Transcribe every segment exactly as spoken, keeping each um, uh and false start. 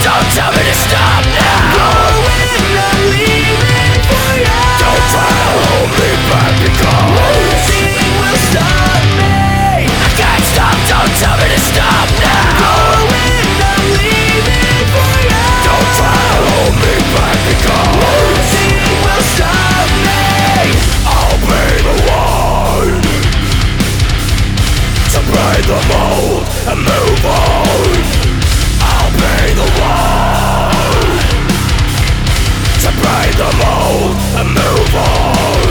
Don't tell me to stop now. Going, I'm leaving for you. Don't try to hold me back because nothing will stop me. I can't stop, don't tell me to stop now. Going, I'm leaving for you. Don't try to hold me back because nothing will stop me. I'll be the one to break the mold and move on. I'll be the one to break the mold and move on.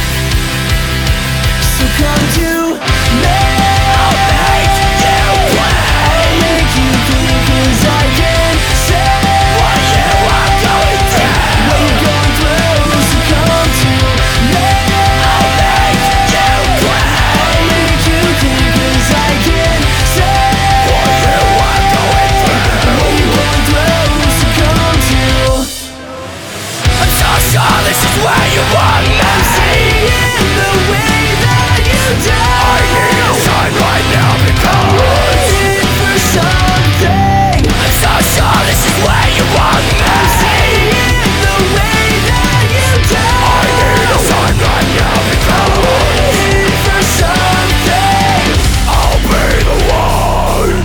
So come to me. I'll make you play. I'll make you think, 'cause I can say what you are going through. What you're going through. So come to me. I'll make you play. I'll make you think, 'cause I can say what you are going through. What you're going through. So come to. I'm so sure this is where you want me. I'm seeing the way that you do. I need a sign right now because I'm waiting for something. I'm so sure this is where you want me. I'm seeing the way that you do. I need a sign right now because I'm waiting for something. I'll be the one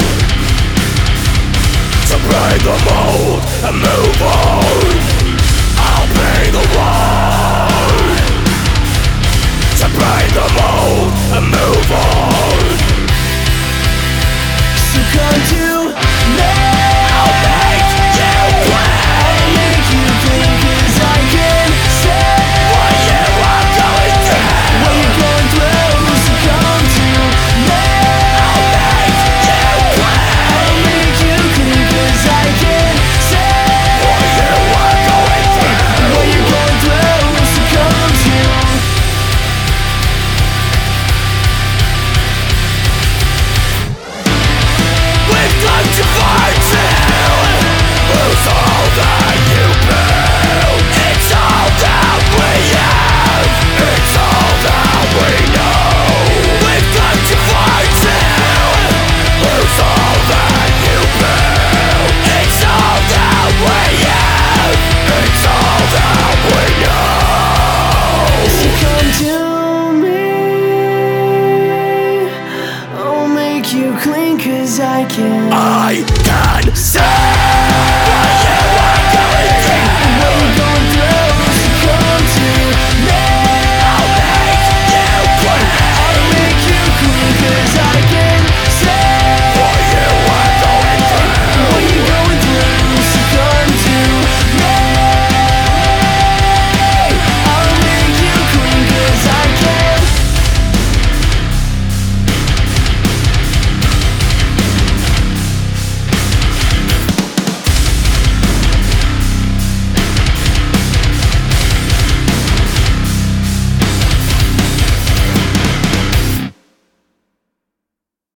to break the mold and move on. I'll be the one to break the mold and move on. So come